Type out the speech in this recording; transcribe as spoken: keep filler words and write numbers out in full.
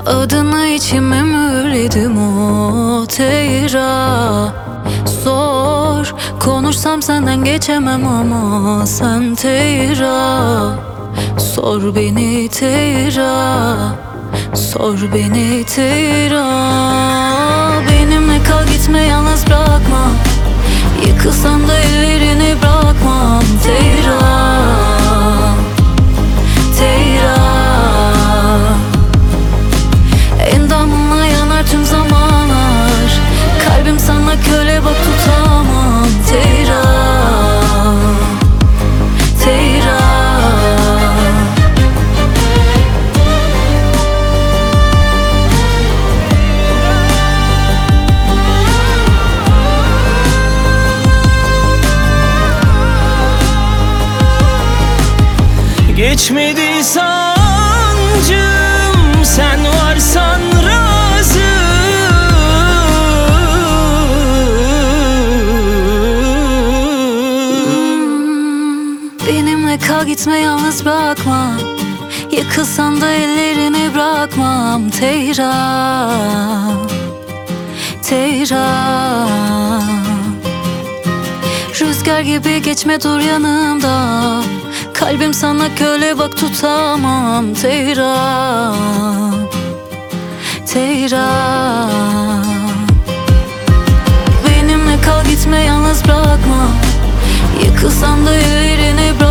Adını içime mühürledim o Teyra. Sor, konuşsam senden geçemem ama sen Teyra. Sor beni Teyra, sor beni Teyra. Benimle kal, gitme, yalnız bırakma. Yıkılsam da ellerini bırakmam Teyra, Teyra. Endamınla yanar tüm zamanlar. Kalbim sana köle, bak tutamam Teyra, Teyra. Geçmedi sancım, sen varsan razı. Benimle kal, gitme, yalnız bırakma. Yıkılsan da ellerini bırakmam Teyra, Teyra. Rüzgar gibi geçme, dur yanımda. Kalbim sana köle, bak tutamam Teyra, Teyra. Benimle kal, gitme, yalnız bırakma. Yıkılsam da ellerini bırak.